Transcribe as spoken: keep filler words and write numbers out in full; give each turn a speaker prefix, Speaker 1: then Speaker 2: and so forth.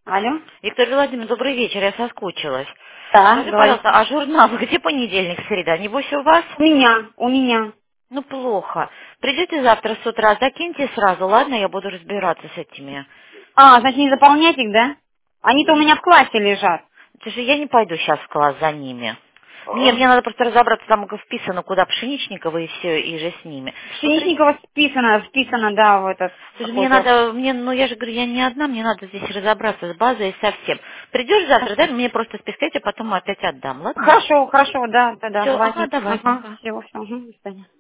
Speaker 1: Алло?
Speaker 2: Виктория Владимировна, добрый вечер, я соскучилась.
Speaker 1: Да,
Speaker 2: Скажи, пожалуйста,
Speaker 1: говорите.
Speaker 2: а журнал где понедельник, среда? Небось у вас?
Speaker 1: У меня, у меня.
Speaker 2: Ну, плохо. Придете завтра с утра, закиньте сразу, ладно? Я буду разбираться с этими.
Speaker 1: А, значит, не заполнять их, да? Они-то у меня в классе лежат.
Speaker 2: Это же я не пойду сейчас в класс за ними. Мне,
Speaker 1: О,
Speaker 2: мне надо просто разобраться, там вписано, куда Пшеничникова и все, и же с ними. Ну, при-
Speaker 1: Пшеничникова списано, вписано, да, в этот
Speaker 2: Слушай, мне
Speaker 1: какой-то.
Speaker 2: надо, мне, ну я же говорю, я не одна, мне надо здесь разобраться с базой и со всем. Придешь завтра, да, мне просто спискайте, а потом опять отдам, ладно?
Speaker 1: Хорошо, хорошо, да, да, да,
Speaker 2: Все, ага,
Speaker 1: ладненько.
Speaker 2: давай,
Speaker 1: Ага,
Speaker 2: пока.
Speaker 1: все, все, угу, до свидания.